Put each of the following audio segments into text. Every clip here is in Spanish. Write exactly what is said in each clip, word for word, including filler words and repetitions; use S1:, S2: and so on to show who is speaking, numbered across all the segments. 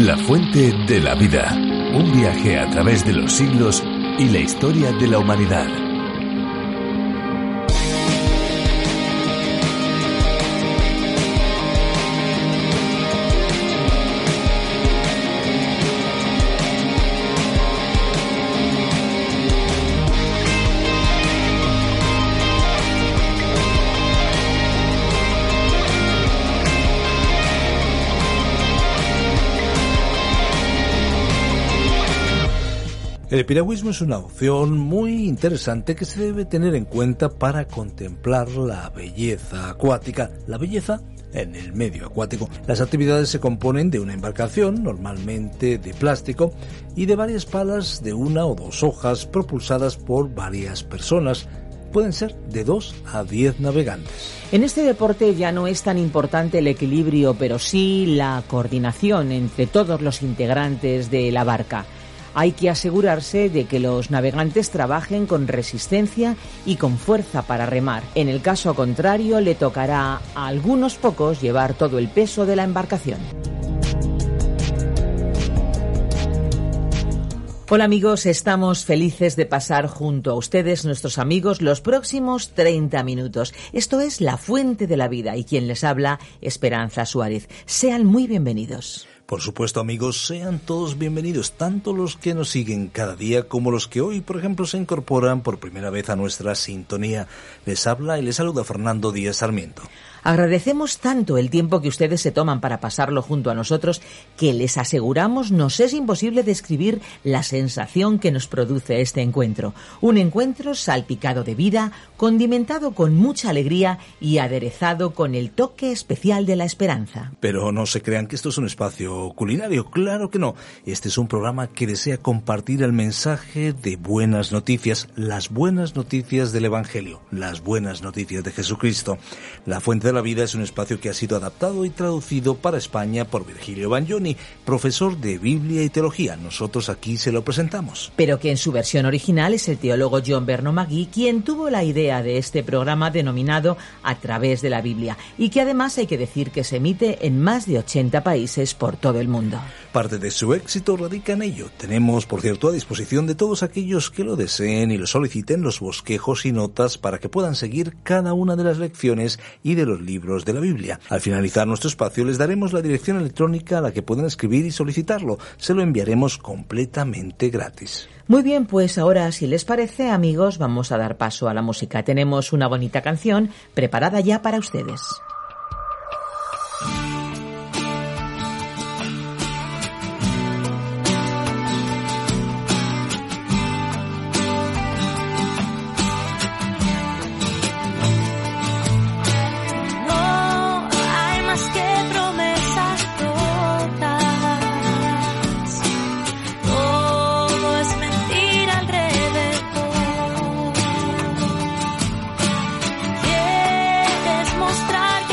S1: La fuente de la vida. Un viaje a través de los siglos y la historia de la humanidad.
S2: El piragüismo es una opción muy interesante que se debe tener en cuenta para contemplar la belleza acuática, la belleza en el medio acuático. Las actividades se componen de una embarcación, normalmente de plástico, y de varias palas de una o dos hojas propulsadas por varias personas. Pueden ser de dos a diez navegantes.
S3: En este deporte ya no es tan importante el equilibrio, pero sí la coordinación entre todos los integrantes de la barca. Hay que asegurarse de que los navegantes trabajen con resistencia y con fuerza para remar. En el caso contrario, le tocará a algunos pocos llevar todo el peso de la embarcación. Hola amigos, estamos felices de pasar junto a ustedes, nuestros amigos, los próximos treinta minutos. Esto es La Fuente de la Vida y quien les habla, Esperanza Suárez. Sean muy bienvenidos.
S2: Por supuesto, amigos, sean todos bienvenidos, tanto los que nos siguen cada día como los que hoy, por ejemplo, se incorporan por primera vez a nuestra sintonía. Les habla y les saluda Fernando Díaz Sarmiento.
S3: Agradecemos tanto el tiempo que ustedes se toman para pasarlo junto a nosotros que les aseguramos nos es imposible describir la sensación que nos produce este encuentro. Un encuentro salpicado de vida, condimentado con mucha alegría y aderezado con el toque especial de la esperanza.
S2: Pero no se crean que esto es un espacio culinario, claro que no. Este es un programa que desea compartir el mensaje de buenas noticias, las buenas noticias del Evangelio, las buenas noticias de Jesucristo. La Fuente de la Vida es un espacio que ha sido adaptado y traducido para España por Virgilio Bagnoni, profesor de Biblia y Teología. Nosotros aquí se lo presentamos.
S3: Pero que en su versión original es el teólogo John Vernon Magee quien tuvo la idea de este programa denominado A Través de la Biblia y que además hay que decir que se emite en más de ochenta países por todo el mundo.
S2: Parte de su éxito radica en ello. Tenemos, por cierto, a disposición de todos aquellos que lo deseen y lo soliciten los bosquejos y notas para que puedan seguir cada una de las lecciones y de los libros de la Biblia. Al finalizar nuestro espacio les daremos la dirección electrónica a la que pueden escribir y solicitarlo. Se lo enviaremos completamente gratis.
S3: Muy bien, pues ahora, si les parece, amigos, vamos a dar paso a la música. Tenemos una bonita canción preparada ya para ustedes.
S4: Mostrar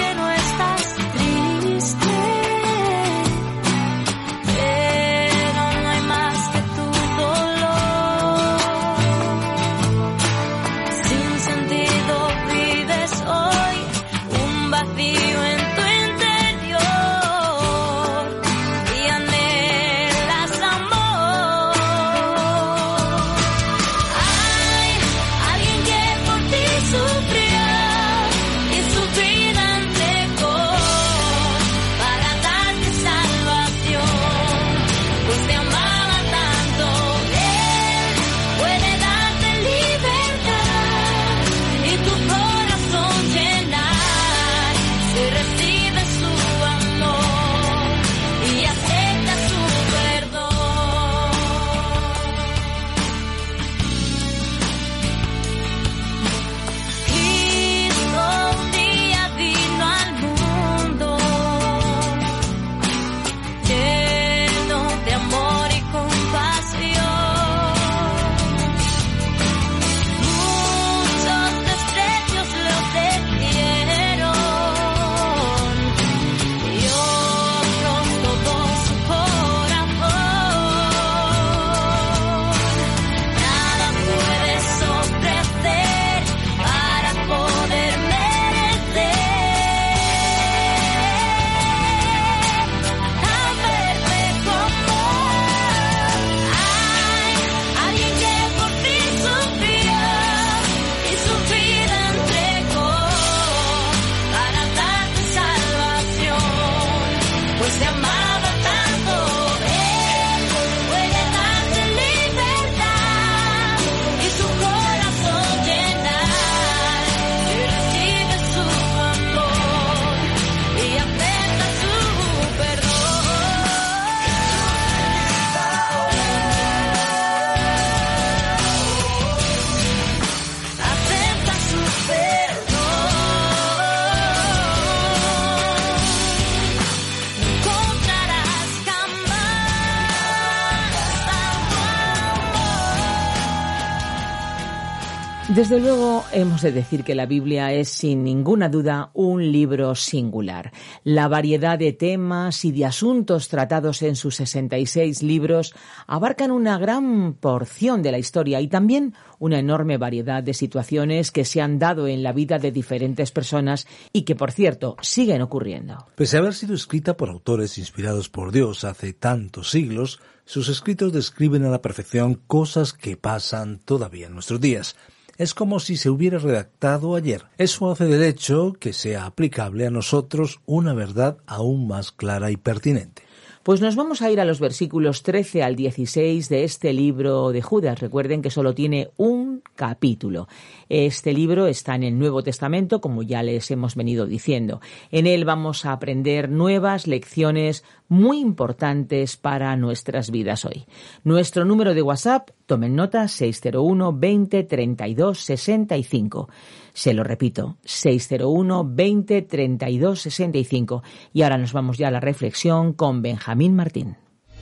S3: Desde luego, hemos de decir que la Biblia es, sin ninguna duda, un libro singular. La variedad de temas y de asuntos tratados en sus sesenta y seis libros abarcan una gran porción de la historia y también una enorme variedad de situaciones que se han dado en la vida de diferentes personas y que, por cierto, siguen ocurriendo.
S2: Pese a haber sido escrita por autores inspirados por Dios hace tantos siglos, sus escritos describen a la perfección cosas que pasan todavía en nuestros días. Es como si se hubiera redactado ayer. Eso hace del hecho que sea aplicable a nosotros una verdad aún más clara y pertinente.
S3: Pues nos vamos a ir a los versículos trece al dieciséis de este libro de Judas. Recuerden que solo tiene un capítulo. Este libro está en el Nuevo Testamento, como ya les hemos venido diciendo. En él vamos a aprender nuevas lecciones muy importantes para nuestras vidas hoy. Nuestro número de WhatsApp, tomen nota, seis cero uno, veinte, treinta y dos, sesenta y cinco. Se lo repito, seis cero uno, veinte, treinta y dos, sesenta y cinco. Y ahora nos vamos ya a la reflexión con Benjamín Martín.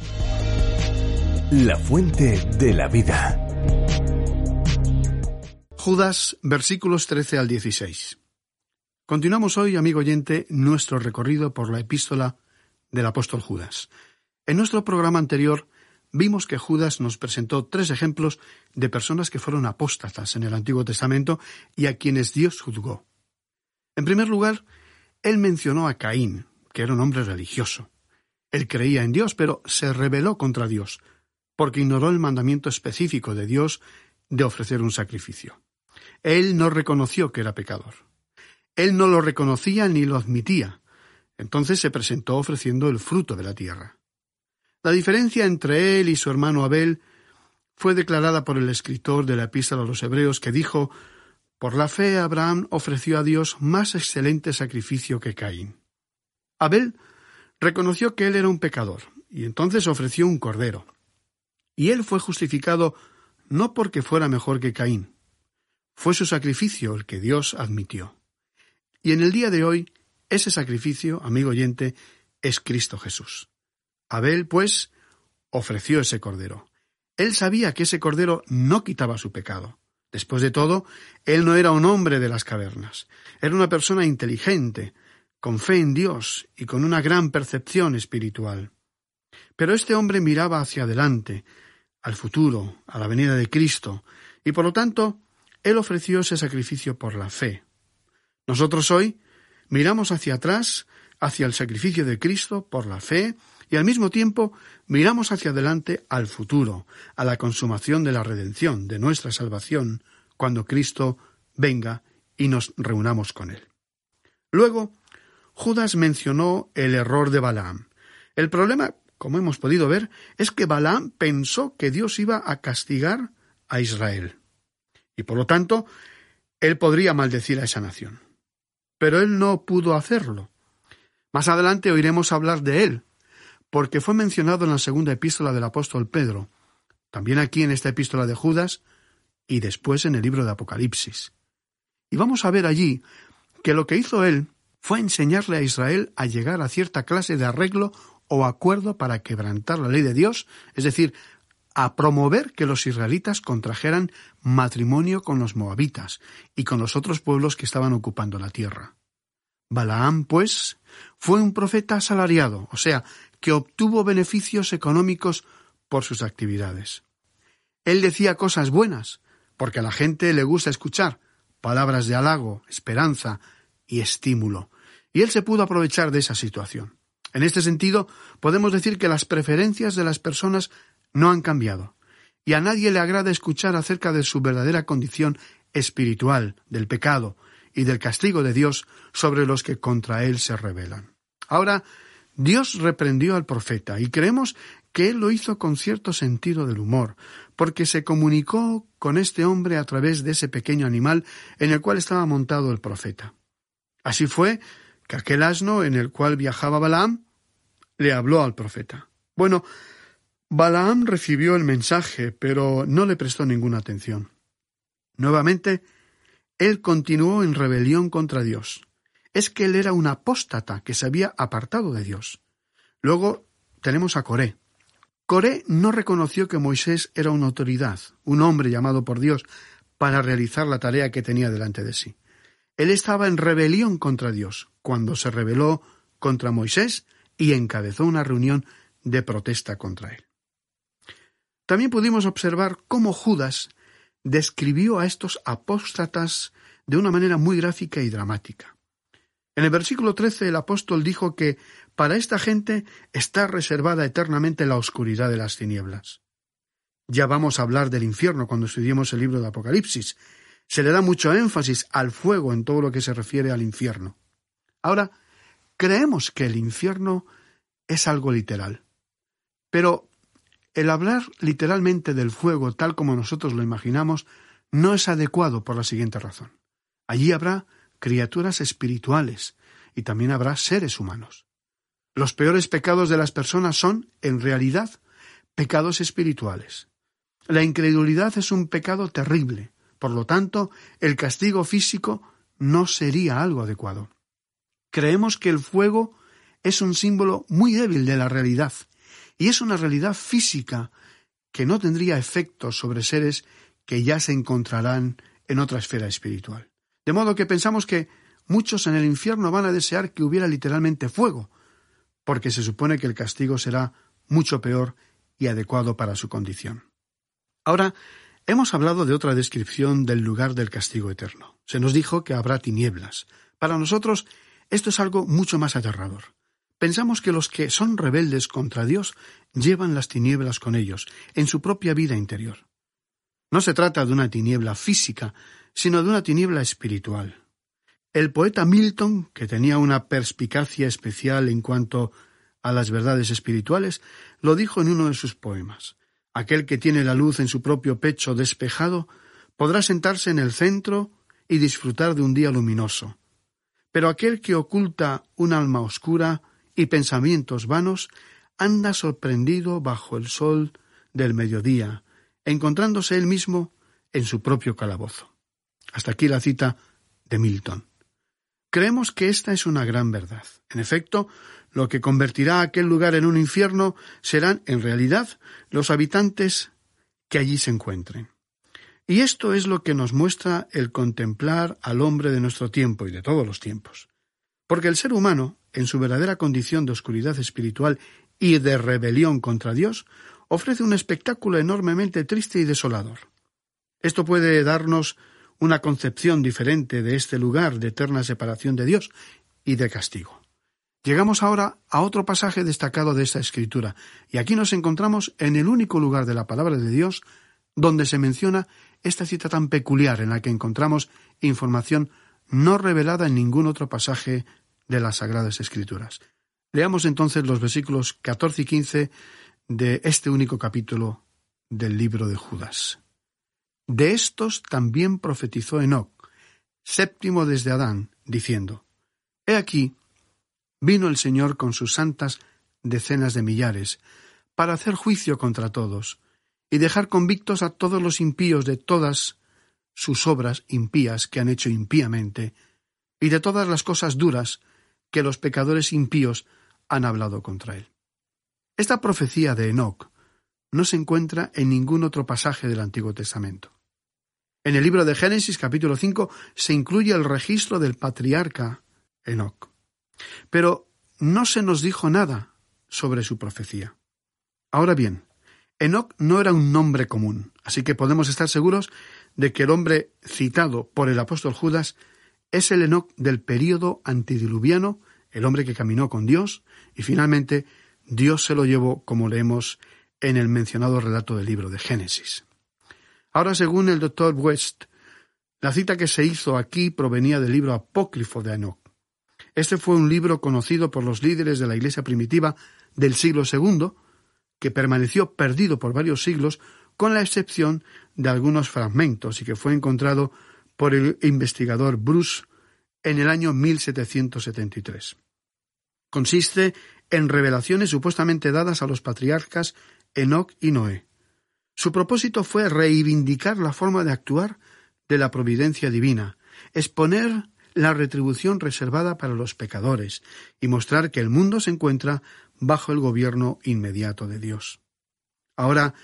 S1: La fuente de la vida.
S4: Judas, versículos trece al dieciséis. Continuamos hoy, amigo oyente, nuestro recorrido por la epístola del apóstol Judas. En nuestro programa anterior vimos que Judas nos presentó tres ejemplos de personas que fueron apóstatas en el Antiguo Testamento y a quienes Dios juzgó. En primer lugar, él mencionó a Caín, que era un hombre religioso. Él creía en Dios, pero se rebeló contra Dios, porque ignoró el mandamiento específico de Dios de ofrecer un sacrificio. Él no reconoció que era pecador. Él no lo reconocía ni lo admitía. Entonces se presentó ofreciendo el fruto de la tierra. La diferencia entre él y su hermano Abel fue declarada por el escritor de la Epístola a los Hebreos, que dijo: «Por la fe Abraham ofreció a Dios más excelente sacrificio que Caín». Abel reconoció que él era un pecador, y entonces ofreció un cordero. Y él fue justificado no porque fuera mejor que Caín. Fue su sacrificio el que Dios admitió. Y en el día de hoy, ese sacrificio, amigo oyente, es Cristo Jesús. Abel, pues, ofreció ese cordero. Él sabía que ese cordero no quitaba su pecado. Después de todo, él no era un hombre de las cavernas. Era una persona inteligente, con fe en Dios y con una gran percepción espiritual. Pero este hombre miraba hacia adelante, al futuro, a la venida de Cristo, y por lo tanto, él ofreció ese sacrificio por la fe. Nosotros hoy miramos hacia atrás, hacia el sacrificio de Cristo por la fe, y al mismo tiempo miramos hacia adelante al futuro, a la consumación de la redención, de nuestra salvación, cuando Cristo venga y nos reunamos con Él. Luego, Judas mencionó el error de Balaam. El problema, como hemos podido ver, es que Balaam pensó que Dios iba a castigar a Israel. Y por lo tanto, él podría maldecir a esa nación. Pero él no pudo hacerlo. Más adelante oiremos hablar de él, porque fue mencionado en la segunda epístola del apóstol Pedro, también aquí en esta epístola de Judas, y después en el libro de Apocalipsis. Y vamos a ver allí que lo que hizo él fue enseñarle a Israel a llegar a cierta clase de arreglo o acuerdo para quebrantar la ley de Dios, es decir, a promover que los israelitas contrajeran matrimonio con los moabitas y con los otros pueblos que estaban ocupando la tierra. Balaam, pues, fue un profeta asalariado, o sea, que obtuvo beneficios económicos por sus actividades. Él decía cosas buenas, porque a la gente le gusta escuchar palabras de halago, esperanza y estímulo, y él se pudo aprovechar de esa situación. En este sentido, podemos decir que las preferencias de las personas no han cambiado, y a nadie le agrada escuchar acerca de su verdadera condición espiritual, del pecado y del castigo de Dios sobre los que contra él se rebelan. Ahora, Dios reprendió al profeta, y creemos que él lo hizo con cierto sentido del humor, porque se comunicó con este hombre a través de ese pequeño animal en el cual estaba montado el profeta. Así fue que aquel asno en el cual viajaba Balaam le habló al profeta. Bueno, Balaam recibió el mensaje, pero no le prestó ninguna atención. Nuevamente, él continuó en rebelión contra Dios. Es que él era un apóstata que se había apartado de Dios. Luego tenemos a Coré. Coré no reconoció que Moisés era una autoridad, un hombre llamado por Dios, para realizar la tarea que tenía delante de sí. Él estaba en rebelión contra Dios cuando se rebeló contra Moisés y encabezó una reunión de protesta contra él. También pudimos observar cómo Judas describió a estos apóstatas de una manera muy gráfica y dramática. En el versículo trece el apóstol dijo que para esta gente está reservada eternamente la oscuridad de las tinieblas. Ya vamos a hablar del infierno cuando estudiemos el libro de Apocalipsis. Se le da mucho énfasis al fuego en todo lo que se refiere al infierno. Ahora, creemos que el infierno es algo literal. Pero el hablar literalmente del fuego tal como nosotros lo imaginamos no es adecuado por la siguiente razón. Allí habrá criaturas espirituales y también habrá seres humanos. Los peores pecados de las personas son, en realidad, pecados espirituales. La incredulidad es un pecado terrible. Por lo tanto, el castigo físico no sería algo adecuado. Creemos que el fuego es un símbolo muy débil de la realidad, y es una realidad física que no tendría efectos sobre seres que ya se encontrarán en otra esfera espiritual. De modo que pensamos que muchos en el infierno van a desear que hubiera literalmente fuego, porque se supone que el castigo será mucho peor y adecuado para su condición. Ahora, hemos hablado de otra descripción del lugar del castigo eterno. Se nos dijo que habrá tinieblas. Para nosotros, esto es algo mucho más aterrador. Pensamos que los que son rebeldes contra Dios llevan las tinieblas con ellos, en su propia vida interior. No se trata de una tiniebla física, sino de una tiniebla espiritual. El poeta Milton, que tenía una perspicacia especial en cuanto a las verdades espirituales, lo dijo en uno de sus poemas. Aquel que tiene la luz en su propio pecho despejado podrá sentarse en el centro y disfrutar de un día luminoso. Pero aquel que oculta un alma oscura y pensamientos vanos anda sorprendido bajo el sol del mediodía, encontrándose él mismo en su propio calabozo. Hasta aquí la cita de Milton. Creemos que esta es una gran verdad. En efecto, lo que convertirá aquel lugar en un infierno serán, en realidad, los habitantes que allí se encuentren. Y esto es lo que nos muestra el contemplar al hombre de nuestro tiempo y de todos los tiempos. Porque el ser humano, en su verdadera condición de oscuridad espiritual y de rebelión contra Dios, ofrece un espectáculo enormemente triste y desolador. Esto puede darnos una concepción diferente de este lugar de eterna separación de Dios y de castigo. Llegamos ahora a otro pasaje destacado de esta escritura, y aquí nos encontramos en el único lugar de la palabra de Dios donde se menciona esta cita tan peculiar en la que encontramos información no revelada en ningún otro pasaje de las Sagradas Escrituras. Leamos entonces los versículos catorce y quince de este único capítulo del libro de Judas. De estos también profetizó Enoc, séptimo desde Adán, diciendo: He aquí, vino el Señor con sus santas decenas de millares, para hacer juicio contra todos, y dejar convictos a todos los impíos de todas sus obras impías que han hecho impíamente, y de todas las cosas duras que los pecadores impíos han hablado contra él. Esta profecía de Enoc no se encuentra en ningún otro pasaje del Antiguo Testamento. En el libro de Génesis, capítulo cinco, se incluye el registro del patriarca Enoc. Pero no se nos dijo nada sobre su profecía. Ahora bien, Enoc no era un nombre común, así que podemos estar seguros de que el hombre citado por el apóstol Judas es el Enoc del período antediluviano, el hombre que caminó con Dios, y finalmente Dios se lo llevó, como leemos en el mencionado relato del libro de Génesis. Ahora, según el doctor West, la cita que se hizo aquí provenía del libro apócrifo de Enoc. Este fue un libro conocido por los líderes de la Iglesia primitiva del siglo segundo, que permaneció perdido por varios siglos, con la excepción de algunos fragmentos, y que fue encontrado por el investigador Bruce en el año mil setecientos setenta y tres. Consiste en revelaciones supuestamente dadas a los patriarcas Enoc y Noé. Su propósito fue reivindicar la forma de actuar de la providencia divina, exponer la retribución reservada para los pecadores y mostrar que el mundo se encuentra bajo el gobierno inmediato de Dios. Ahora,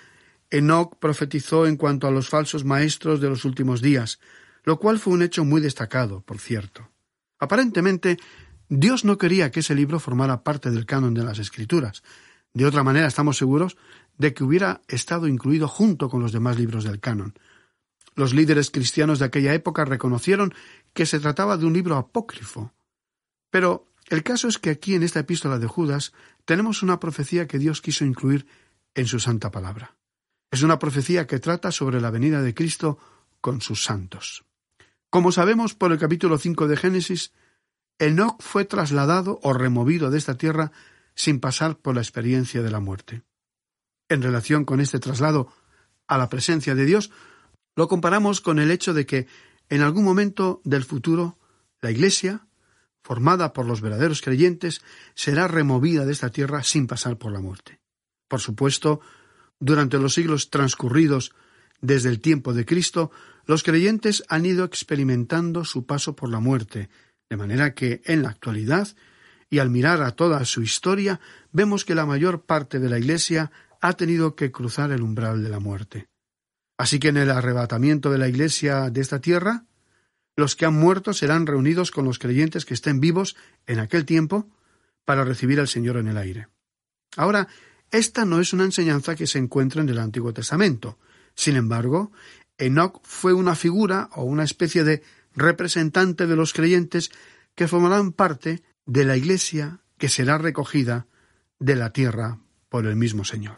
S4: Enoc profetizó en cuanto a los falsos maestros de los últimos días, lo cual fue un hecho muy destacado, por cierto. Aparentemente, Dios no quería que ese libro formara parte del canon de las Escrituras. De otra manera, estamos seguros de que hubiera estado incluido junto con los demás libros del canon. Los líderes cristianos de aquella época reconocieron que se trataba de un libro apócrifo. Pero el caso es que aquí en esta epístola de Judas tenemos una profecía que Dios quiso incluir en su santa palabra. Es una profecía que trata sobre la venida de Cristo con sus santos. Como sabemos por el capítulo cinco de Génesis, Enoc fue trasladado o removido de esta tierra sin pasar por la experiencia de la muerte. En relación con este traslado a la presencia de Dios, lo comparamos con el hecho de que en algún momento del futuro la Iglesia, formada por los verdaderos creyentes, será removida de esta tierra sin pasar por la muerte. Por supuesto, durante los siglos transcurridos desde el tiempo de Cristo, los creyentes han ido experimentando su paso por la muerte, de manera que en la actualidad, y al mirar a toda su historia, vemos que la mayor parte de la Iglesia ha tenido que cruzar el umbral de la muerte. Así que en el arrebatamiento de la Iglesia de esta tierra, los que han muerto serán reunidos con los creyentes que estén vivos en aquel tiempo para recibir al Señor en el aire. Ahora, esta no es una enseñanza que se encuentra en el Antiguo Testamento. Sin embargo, Enoc fue una figura o una especie de representante de los creyentes que formarán parte de la Iglesia que será recogida de la tierra por el mismo Señor.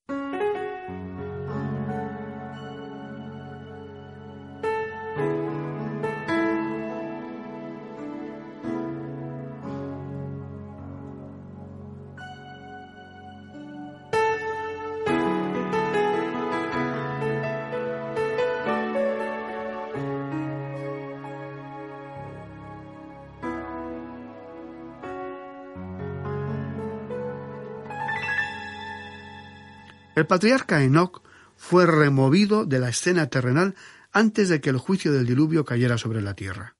S4: El patriarca Enoc fue removido de la escena terrenal antes de que el juicio del diluvio cayera sobre la tierra.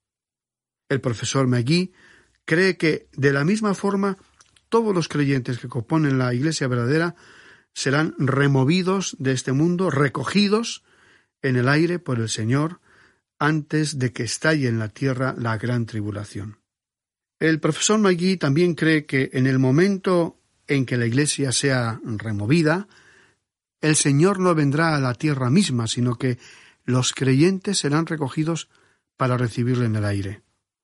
S4: El profesor McGee cree que, de la misma forma, todos los creyentes que componen la Iglesia verdadera serán removidos de este mundo, recogidos en el aire por el Señor, antes de que estalle en la tierra la gran tribulación. El profesor McGee también cree que en el momento en que la Iglesia sea removida, el Señor no vendrá a la tierra misma, sino que los creyentes serán recogidos para recibirle en el aire.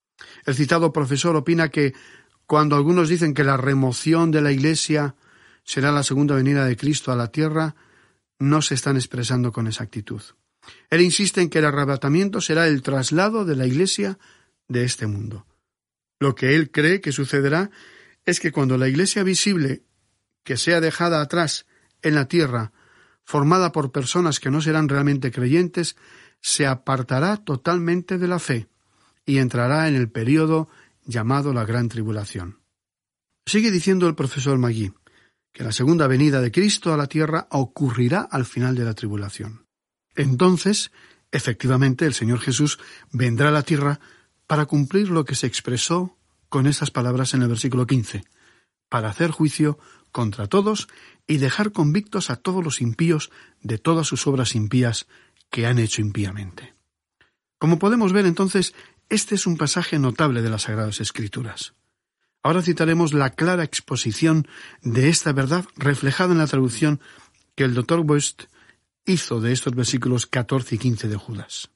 S4: El citado profesor opina que cuando algunos dicen que la remoción de la Iglesia será la segunda venida de Cristo a la tierra, no se están expresando con exactitud. Él insiste en que el arrebatamiento será el traslado de la Iglesia de este mundo. Lo que él cree que sucederá es que cuando la Iglesia visible, que sea dejada atrás en la tierra, formada por personas que no serán realmente creyentes, se apartará totalmente de la fe y entrará en el período llamado la Gran Tribulación. Sigue diciendo el profesor McGee que la segunda venida de Cristo a la tierra ocurrirá al final de la tribulación. Entonces, efectivamente, el Señor Jesús vendrá a la tierra para cumplir lo que se expresó con estas palabras en el versículo quince, para hacer juicio contra todos y dejar convictos a todos los impíos de todas sus obras impías que han hecho impíamente. Como podemos ver entonces, este es un pasaje notable de las Sagradas Escrituras. Ahora citaremos la clara exposición de esta verdad reflejada en la traducción que el doctor West hizo de estos versículos catorce y quince de Judas.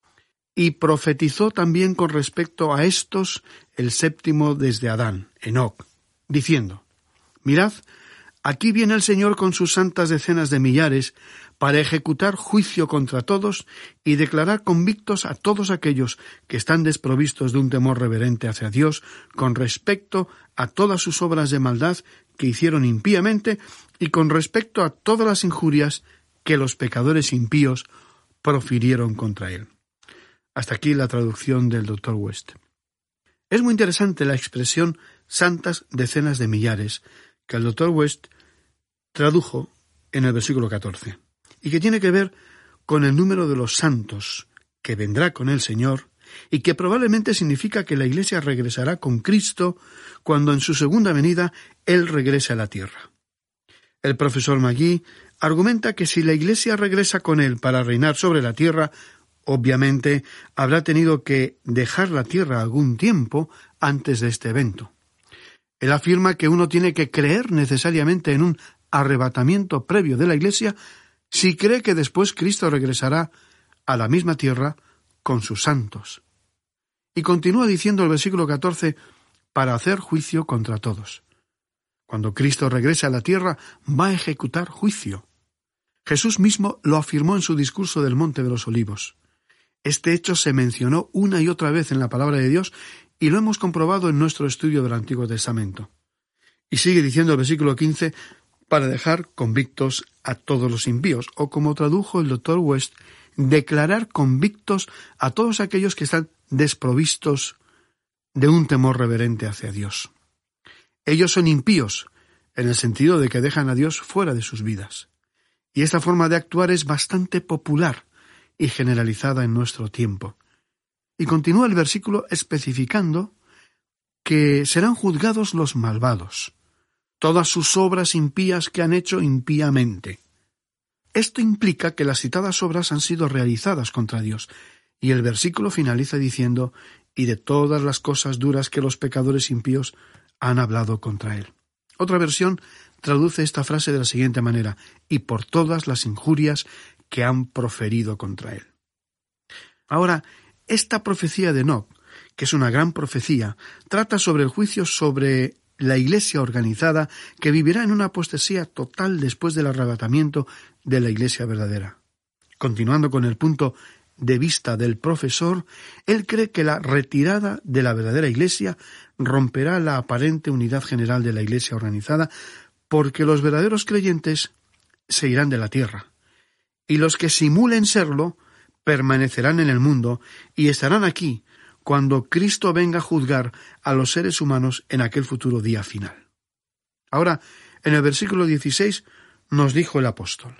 S4: Y profetizó también con respecto a estos el séptimo desde Adán, Enoc, diciendo: Mirad, aquí viene el Señor con sus santas decenas de millares para ejecutar juicio contra todos y declarar convictos a todos aquellos que están desprovistos de un temor reverente hacia Dios con respecto a todas sus obras de maldad que hicieron impíamente y con respecto a todas las injurias que los pecadores impíos profirieron contra él. Hasta aquí la traducción del doctor West. Es muy interesante la expresión santas decenas de millares que el doctor West tradujo en el versículo catorce, y que tiene que ver con el número de los santos que vendrá con el Señor, y que probablemente significa que la Iglesia regresará con Cristo cuando en su segunda venida Él regrese a la tierra. El profesor McGee argumenta que si la Iglesia regresa con él para reinar sobre la tierra, obviamente habrá tenido que dejar la tierra algún tiempo antes de este evento. Él afirma que uno tiene que creer necesariamente en un arrebatamiento previo de la Iglesia si cree que después Cristo regresará a la misma tierra con sus santos. Y continúa diciendo el versículo catorce, para hacer juicio contra todos. Cuando Cristo regrese a la tierra, va a ejecutar juicio. Jesús mismo lo afirmó en su discurso del Monte de los Olivos. Este hecho se mencionó una y otra vez en la palabra de Dios y lo hemos comprobado en nuestro estudio del Antiguo Testamento. Y sigue diciendo el versículo quince, para dejar convictos a todos los impíos, o como tradujo el doctor West, declarar convictos a todos aquellos que están desprovistos de un temor reverente hacia Dios. Ellos son impíos, en el sentido de que dejan a Dios fuera de sus vidas. Y esta forma de actuar es bastante popular y generalizada en nuestro tiempo. Y continúa el versículo especificando que serán juzgados los malvados, todas sus obras impías que han hecho impíamente. Esto implica que las citadas obras han sido realizadas contra Dios, y el versículo finaliza diciendo, y de todas las cosas duras que los pecadores impíos han hablado contra él. Otra versión traduce esta frase de la siguiente manera, y por todas las injurias que han proferido contra él. Ahora, esta profecía de Enoc, que es una gran profecía, trata sobre el juicio sobre la Iglesia organizada que vivirá en una apostasía total después del arrebatamiento de la Iglesia verdadera. Continuando con el punto de vista del profesor, él cree que la retirada de la verdadera Iglesia romperá la aparente unidad general de la Iglesia organizada, porque los verdaderos creyentes se irán de la tierra, y los que simulen serlo permanecerán en el mundo y estarán aquí cuando Cristo venga a juzgar a los seres humanos en aquel futuro día final. Ahora, en el versículo dieciséis nos dijo el apóstol,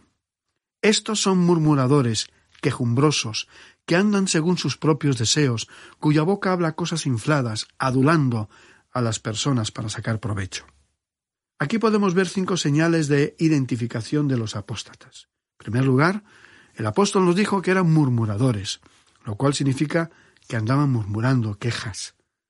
S4: estos son murmuradores, quejumbrosos, que andan según sus propios deseos, cuya boca habla cosas infladas, adulando a las personas para sacar provecho. Aquí podemos ver cinco señales de identificación de los apóstatas. En primer lugar, el apóstol nos dijo que eran murmuradores, lo cual significa que andaban murmurando quejas.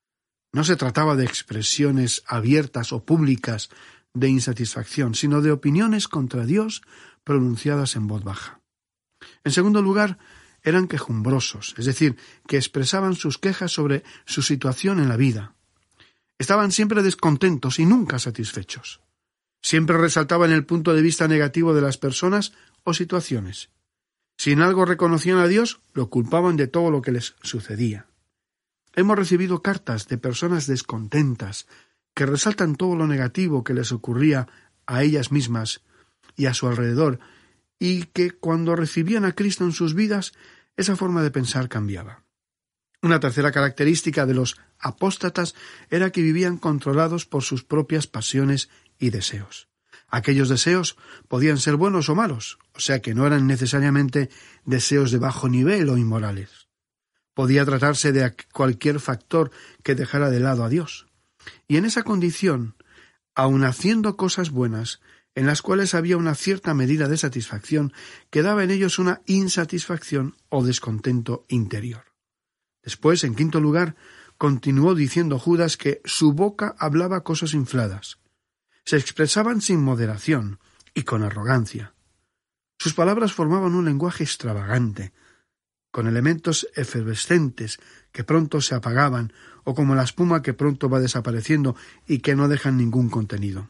S4: No se trataba de expresiones abiertas o públicas de insatisfacción, sino de opiniones contra Dios pronunciadas en voz baja. En segundo lugar, eran quejumbrosos, es decir, que expresaban sus quejas sobre su situación en la vida. Estaban siempre descontentos y nunca satisfechos. Siempre resaltaban el punto de vista negativo de las personas o situaciones. Si en algo reconocían a Dios, lo culpaban de todo lo que les sucedía. Hemos recibido cartas de personas descontentas que resaltan todo lo negativo que les ocurría a ellas mismas y a su alrededor, y que cuando recibían a Cristo en sus vidas, esa forma de pensar cambiaba. Una tercera característica de los apóstatas era que vivían controlados por sus propias pasiones y deseos. Aquellos deseos podían ser buenos o malos, o sea que no eran necesariamente deseos de bajo nivel o inmorales. Podía tratarse de cualquier factor que dejara de lado a Dios. Y en esa condición, aun haciendo cosas buenas, en las cuales había una cierta medida de satisfacción, quedaba en ellos una insatisfacción o descontento interior. Después, en quinto lugar, continuó diciendo Judas que su boca hablaba cosas infladas. Se expresaban sin moderación y con arrogancia. Sus palabras formaban un lenguaje extravagante, con elementos efervescentes que pronto se apagaban, o como la espuma que pronto va desapareciendo y que no dejan ningún contenido.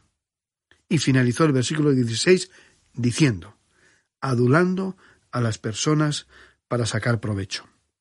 S4: Y finalizó el versículo dieciséis diciendo, adulando a las personas para sacar provecho.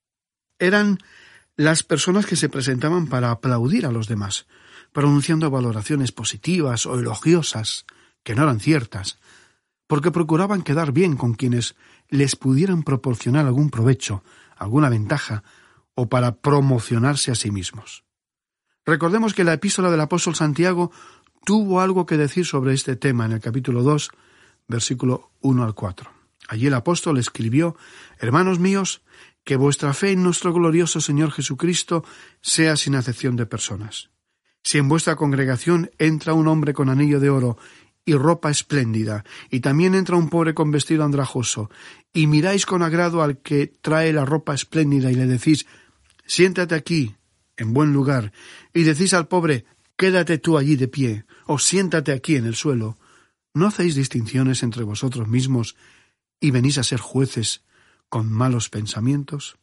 S4: Eran las personas que se presentaban para aplaudir a los demás, pronunciando valoraciones positivas o elogiosas, que no eran ciertas, porque procuraban quedar bien con quienes les pudieran proporcionar algún provecho, alguna ventaja, o para promocionarse a sí mismos. Recordemos que la epístola del apóstol Santiago tuvo algo que decir sobre este tema en el capítulo dos, versículo uno al cuatro. Allí el apóstol escribió, hermanos míos, que vuestra fe en nuestro glorioso Señor Jesucristo sea sin acepción de personas. Si en vuestra congregación entra un hombre con anillo de oro y ropa espléndida, y también entra un pobre con vestido andrajoso, y miráis con agrado al que trae la ropa espléndida y le decís, siéntate aquí, en buen lugar, y decís al pobre, quédate tú allí de pie, o siéntate aquí en el suelo, ¿no hacéis distinciones entre vosotros mismos y venís a ser jueces con malos pensamientos?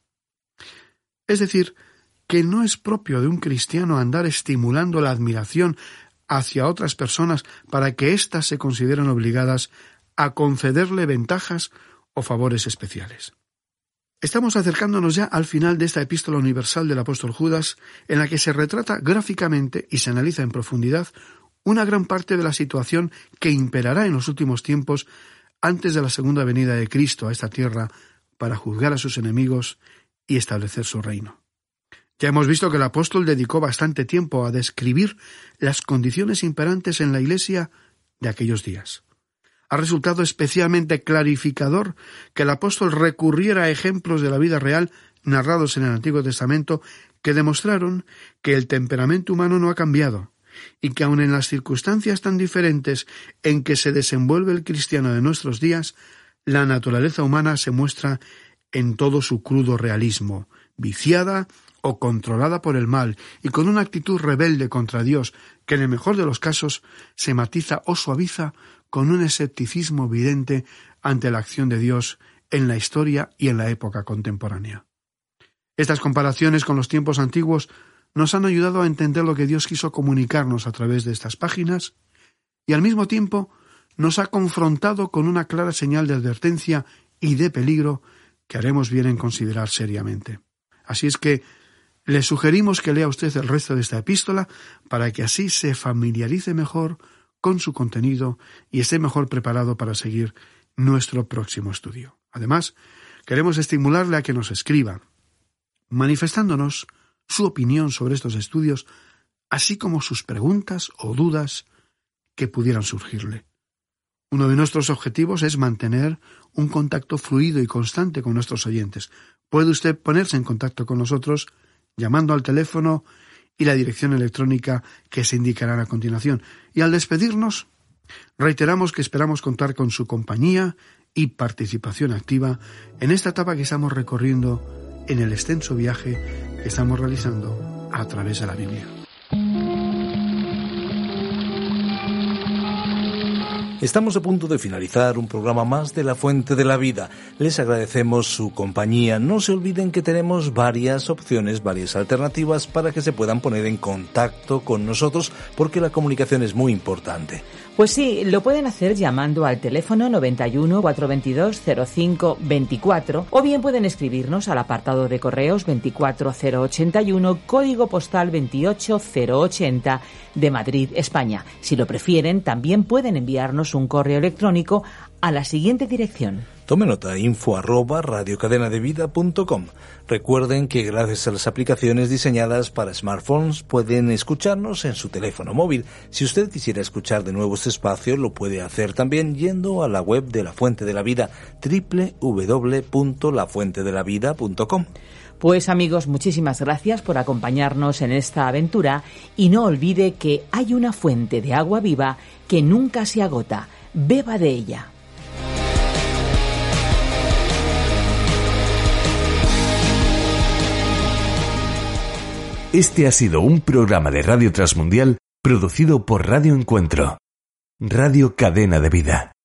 S4: Es decir, que no es propio de un cristiano andar estimulando la admiración hacia otras personas para que éstas se consideren obligadas a concederle ventajas o favores especiales. Estamos acercándonos ya al final de esta epístola universal del apóstol Judas, en la que se retrata gráficamente y se analiza en profundidad una gran parte de la situación que imperará en los últimos tiempos antes de la segunda venida de Cristo a esta tierra para juzgar a sus enemigos y establecer su reino. Ya hemos visto que el apóstol dedicó bastante tiempo a describir las condiciones imperantes en la Iglesia de aquellos días. Ha resultado especialmente clarificador que el apóstol recurriera a ejemplos de la vida real narrados en el Antiguo Testamento que demostraron que el temperamento humano no ha cambiado y que aun en las circunstancias tan diferentes en que se desenvuelve el cristiano de nuestros días, la naturaleza humana se muestra en todo su crudo realismo, viciada o controlada por el mal, y con una actitud rebelde contra Dios, que en el mejor de los casos se matiza o suaviza con un escepticismo evidente ante la acción de Dios en la historia y en la época contemporánea. Estas comparaciones con los tiempos antiguos nos han ayudado a entender lo que Dios quiso comunicarnos a través de estas páginas, y al mismo tiempo nos ha confrontado con una clara señal de advertencia y de peligro que haremos bien en considerar seriamente. Así es que le sugerimos que lea usted el resto de esta epístola para que así se familiarice mejor con su contenido y esté mejor preparado para seguir nuestro próximo estudio. Además, queremos estimularle a que nos escriba, manifestándonos su opinión sobre estos estudios, así como sus preguntas o dudas que pudieran surgirle. Uno de nuestros objetivos es mantener un contacto fluido y constante con nuestros oyentes. Puede usted ponerse en contacto con nosotros llamando al teléfono y la dirección electrónica que se indicarán a continuación. Y al despedirnos, reiteramos que esperamos contar con su compañía y participación activa en esta etapa que estamos recorriendo en el extenso viaje que estamos realizando a través de la Biblia.
S2: Estamos a punto de finalizar un programa más de La Fuente de la Vida. Les agradecemos su compañía. No se olviden que tenemos varias opciones, varias alternativas para que se puedan poner en contacto con nosotros, porque la comunicación es muy importante.
S3: Pues sí, lo pueden hacer llamando al teléfono noventa y uno, cuatrocientos veintidós, cero cinco veinticuatro, o bien pueden escribirnos al apartado de correos veinticuatro cero ochenta y uno, código postal veintiocho cero ochenta de Madrid, España. Si lo prefieren, también pueden enviarnos un correo electrónico a la siguiente dirección.
S2: Tome nota, info arroba radiocadenadevida punto com. Recuerden que gracias a las aplicaciones diseñadas para smartphones pueden escucharnos en su teléfono móvil. Si usted quisiera escuchar de nuevo este espacio, lo puede hacer también yendo a la web de La Fuente de la Vida, doble u doble u doble u punto la fuente de la vida punto com.
S3: Pues amigos, muchísimas gracias por acompañarnos en esta aventura y no olvide que hay una fuente de agua viva que nunca se agota. Beba de ella.
S1: Este ha sido un programa de Radio Transmundial producido por Radio Encuentro, Radio Cadena de Vida.